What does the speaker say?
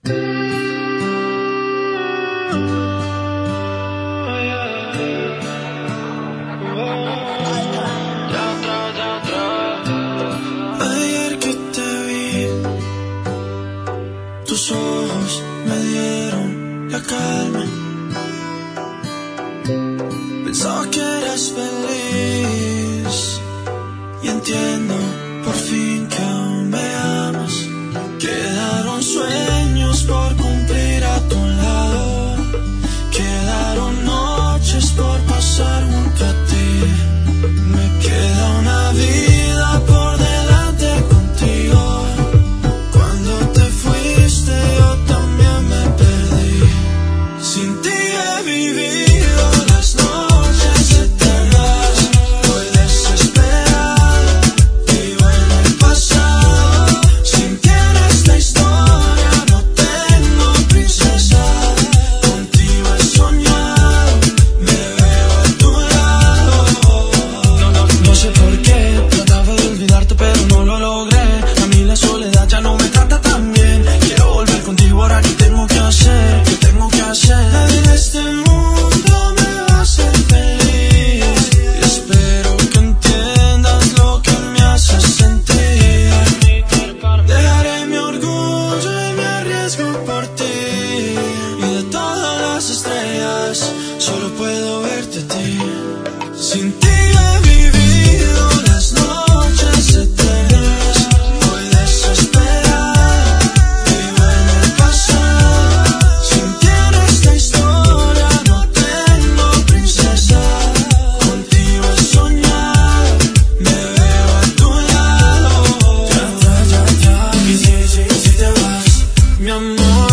Ayer que te vi, tus ojos me dieron la calma. Pensaba que eras feliz y entiendo por fin que aún me amas. Quedaron sueños por cumplir a tu lado, quedaron noches por pasar junto a ti. Me queda una vida por delante contigo. Cuando te fuiste yo también me perdí. Sin ti he vivido las noches eternas. Voy desesperado, vivo en el pasado. Sin ti en esta historia no tengo princesa. Contigo he soñado, me veo a tu lado. No sé por qué, trataba de olvidarte pero no lo logré. A mí la soledad ya no me trata tan bien. Quiero volver contigo ahora, ¿qué tengo que hacer? ¿Qué tengo que hacer? En este mundo me va a hacer feliz y espero que entiendas lo que me hace sentir. Dejaré mi orgullo y me arriesgo por ti. Y de todas las estrellas solo puedo verte a ti. Sin ti he vivido las noches eternas. Voy desesperado, vivo en el pasado. Sin ti en esta historia no tengo princesa. Contigo he soñado, me veo a tu lado. Y si te vas, mi amor.